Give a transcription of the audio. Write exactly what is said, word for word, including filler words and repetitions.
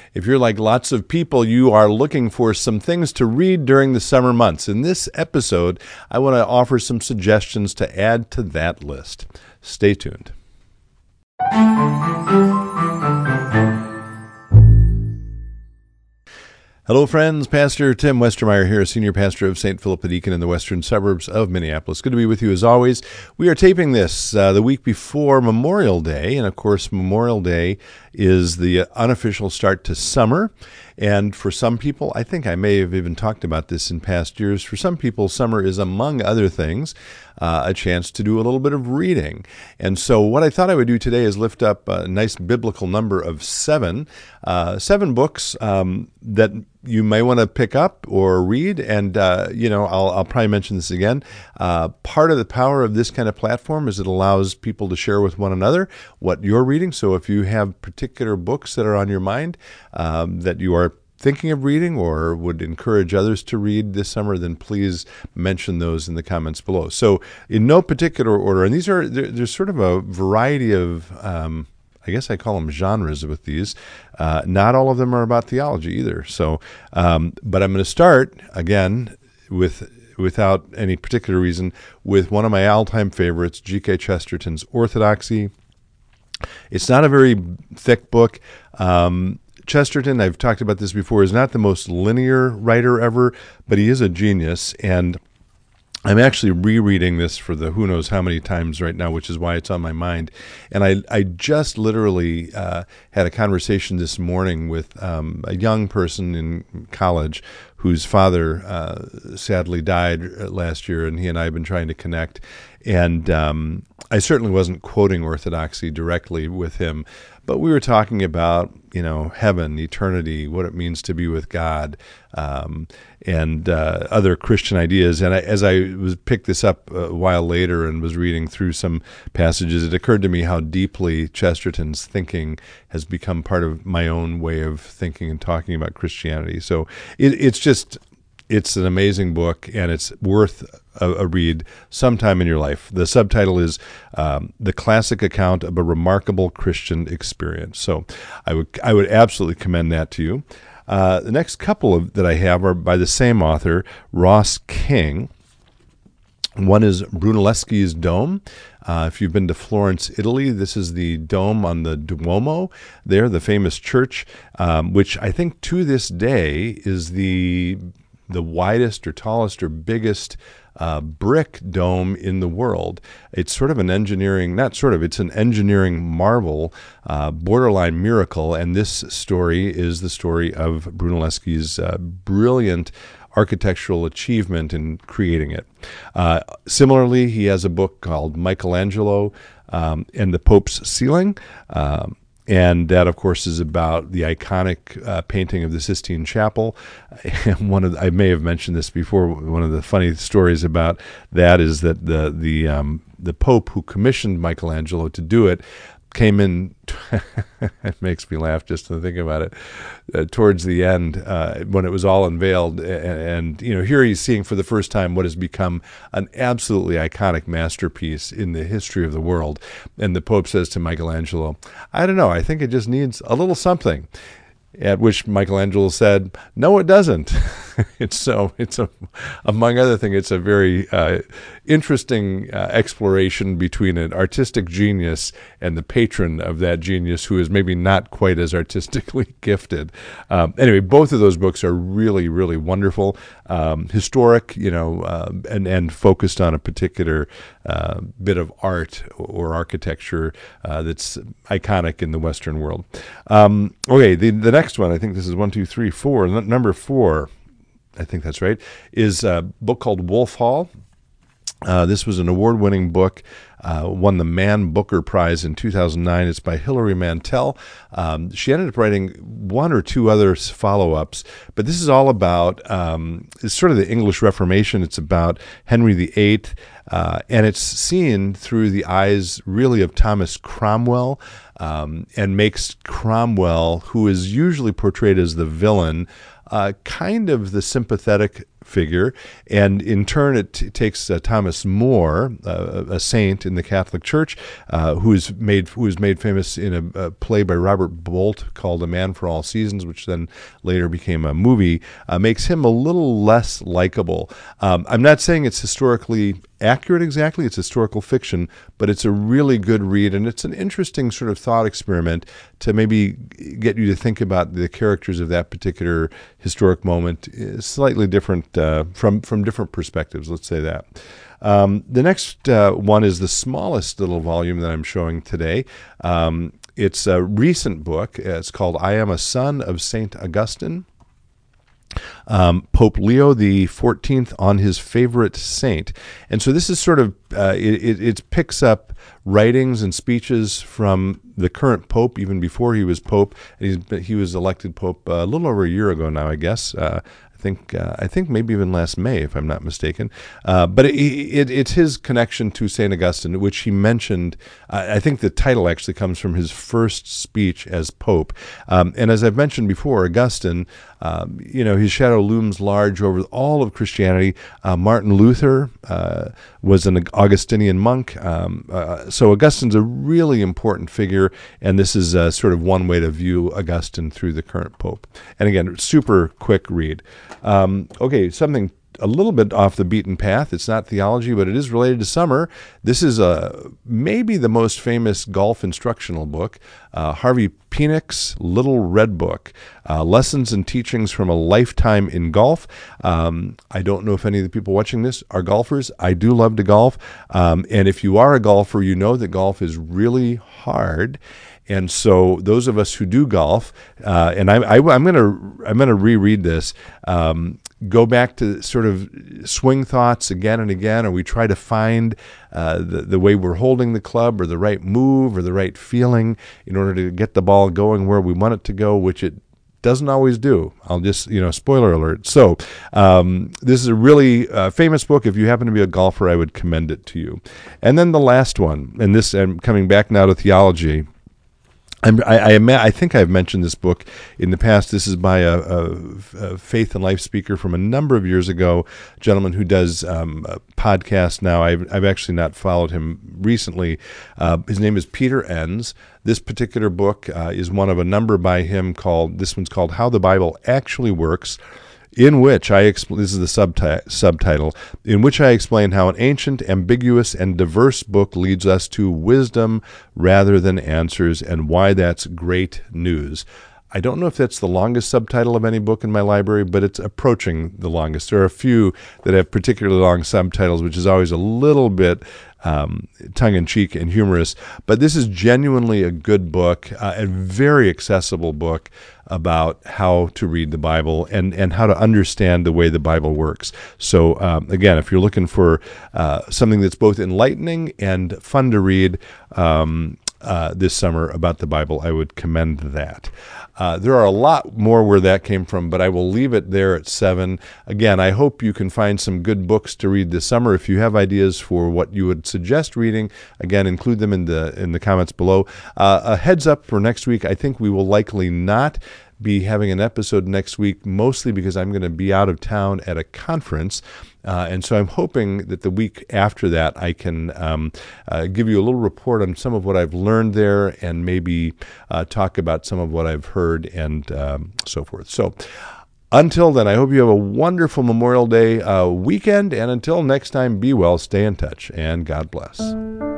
If you're like lots of people, you are looking for some things to read during the summer months. In this episode, I want to offer some suggestions to add to that list. Stay tuned. Hello, friends. Pastor Tim Westermeyer here, Senior Pastor of Saint Philip the Deacon in the western suburbs of Minneapolis. Good to be with you as always. We are taping this uh, the week before Memorial Day, and of course, Memorial Day is the unofficial start to summer. And for some people, I think I may have even talked about this in past years, for some people, summer is, among other things, uh, a chance to do a little bit of reading. And so what I thought I would do today is lift up a nice biblical number of seven, uh, seven books um, that you may want to pick up or read. And, uh, you know, I'll, I'll probably mention this again. Uh, part of the power of this kind of platform is it allows people to share with one another what you're reading. So if you have particular books that are on your mind um, that you are thinking of reading or would encourage others to read this summer, then please mention those in the comments below. So in no particular order, and these are, there's sort of a variety of, um, I guess I call them genres with these. Uh, not all of them are about theology either. So, um, but I'm going to start, again, with without any particular reason, with one of my all-time favorites, G K Chesterton's Orthodoxy. It's not a very thick book. Um, Chesterton, I've talked about this before, is not the most linear writer ever, but he is a genius, and I'm actually rereading this for the who knows how many times right now, which is why it's on my mind. And I, I just literally uh, had a conversation this morning with um, a young person in college whose father uh, sadly died last year, and he and I have been trying to connect. And um, I certainly wasn't quoting Orthodoxy directly with him, but we were talking about, you know, heaven, eternity, what it means to be with God, um, and uh, other Christian ideas. And I, as I was picked this up a while later and was reading through some passages, it occurred to me how deeply Chesterton's thinking has become part of my own way of thinking and talking about Christianity. So it, it's just, it's an amazing book, and it's worth a, a read sometime in your life. The subtitle is um, The Classic Account of a Remarkable Christian Experience. So I would I would absolutely commend that to you. Uh, the next couple of that I have are by the same author, Ross King. One is Brunelleschi's Dome. Uh, if you've been to Florence, Italy, this is the dome on the Duomo there, the famous church, um, which I think to this day is the the widest or tallest or biggest uh, brick dome in the world. It's sort of an engineering, not sort of, it's an engineering marvel, uh, borderline miracle, and this story is the story of Brunelleschi's uh, brilliant architectural achievement in creating it. Uh, similarly, he has a book called Michelangelo um, and the Pope's Ceiling, um, and that, of course, is about the iconic uh, painting of the Sistine Chapel. And one of the, I may have mentioned this before. One of the funny stories about that is that the the um, the Pope who commissioned Michelangelo to do it came in. It makes me laugh just to think about it. Uh, towards the end, uh, when it was all unveiled, and, and you know, here he's seeing for the first time what has become an absolutely iconic masterpiece in the history of the world. And the Pope says to Michelangelo, "I don't know. I think it just needs a little something." At which Michelangelo said, "No, it doesn't." It's so it's a, among other things, it's a very uh, interesting uh, exploration between an artistic genius and the patron of that genius, who is maybe not quite as artistically gifted. Um, anyway, both of those books are really, really wonderful, um, historic, you know, uh, and and focused on a particular uh, bit of art or architecture uh, that's iconic in the Western world. Um, okay, the the next one, I think this is one, two, three, four. N- number four, I think that's right, is a book called Wolf Hall. Uh, this was an award-winning book, uh, won the Man Booker Prize in two thousand nine. It's by Hilary Mantel. Um, she ended up writing one or two other follow-ups, but this is all about, um, it's sort of the English Reformation. It's about Henry the Eighth, uh, and it's seen through the eyes, really, of Thomas Cromwell. um, and makes Cromwell, who is usually portrayed as the villain, uh, kind of the sympathetic figure, and in turn it t- takes uh, Thomas More, uh, a saint in the Catholic Church, uh, who is made who is made famous in a, a play by Robert Bolt called A Man for All Seasons, which then later became a movie, uh, makes him a little less likable. Um, I'm not saying it's historically accurate exactly, it's historical fiction, but it's a really good read, and it's an interesting sort of thought experiment to maybe get you to think about the characters of that particular historic moment, slightly different uh, from from different perspectives, let's say that. Um, the next uh, one is the smallest little volume that I'm showing today. Um, it's a recent book. It's called I Am a Son of Saint Augustine. Um, Pope Leo the fourteenth on his favorite saint. And so this is sort of, uh, it, it, it picks up writings and speeches from the current pope, even before he was pope. He's, he was elected pope a little over a year ago now, I guess. Uh, I think uh, I think maybe even last May, if I'm not mistaken. Uh, but it, it, it's his connection to Saint Augustine, which he mentioned. Uh, I think the title actually comes from his first speech as Pope. Um, and as I've mentioned before, Augustine, um, you know, his shadow looms large over all of Christianity. Uh, Martin Luther uh, was an Augustinian monk. Um, uh, so Augustine's a really important figure, and this is uh, sort of one way to view Augustine through the current Pope. And again, super quick read. Um, okay, something a little bit off the beaten path. It's not theology, but it is related to summer. This is a, maybe the most famous golf instructional book, uh, Harvey Penick's Little Red Book, uh, Lessons and Teachings from a Lifetime in Golf. Um, I don't know if any of the people watching this are golfers. I do love to golf. Um, and if you are a golfer, you know that golf is really hard. And so those of us who do golf, uh, and I, I, I'm going to I'm going to reread this, um, go back to sort of swing thoughts again and again, or we try to find uh, the, the way we're holding the club or the right move or the right feeling in order to get the ball going where we want it to go, which it doesn't always do. I'll just, you know, spoiler alert. So um, this is a really uh, famous book. If you happen to be a golfer, I would commend it to you. And then the last one, and this, I'm coming back now to theology. I'm, I, I, I think I've mentioned this book in the past. This is by a, a, a faith and life speaker from a number of years ago, a gentleman who does um, a podcast now. I've, I've actually not followed him recently. Uh, his name is Peter Enns. This particular book uh, is one of a number by him called, this one's called How the Bible Actually Works, in which I explain, this is the subti- subtitle, in which I explain how an ancient, ambiguous, and diverse book leads us to wisdom rather than answers, and why that's great news. I don't know if that's the longest subtitle of any book in my library, but it's approaching the longest. There are a few that have particularly long subtitles, which is always a little bit um, tongue-in-cheek and humorous. But this is genuinely a good book, uh, a very accessible book about how to read the Bible and, and how to understand the way the Bible works. So um, again, if you're looking for uh, something that's both enlightening and fun to read um, uh, this summer about the Bible, I would commend that. Uh, there are a lot more where that came from, but I will leave it there at seven. Again, I hope you can find some good books to read this summer. If you have ideas for what you would suggest reading, again, include them in the in the comments below. Uh, a heads up for next week, I think we will likely not be having an episode next week, mostly because I'm going to be out of town at a conference. Uh, and so I'm hoping that the week after that I can um, uh, give you a little report on some of what I've learned there and maybe uh, talk about some of what I've heard and um, so forth. So until then, I hope you have a wonderful Memorial Day uh, weekend. And until next time, be well, stay in touch, and God bless.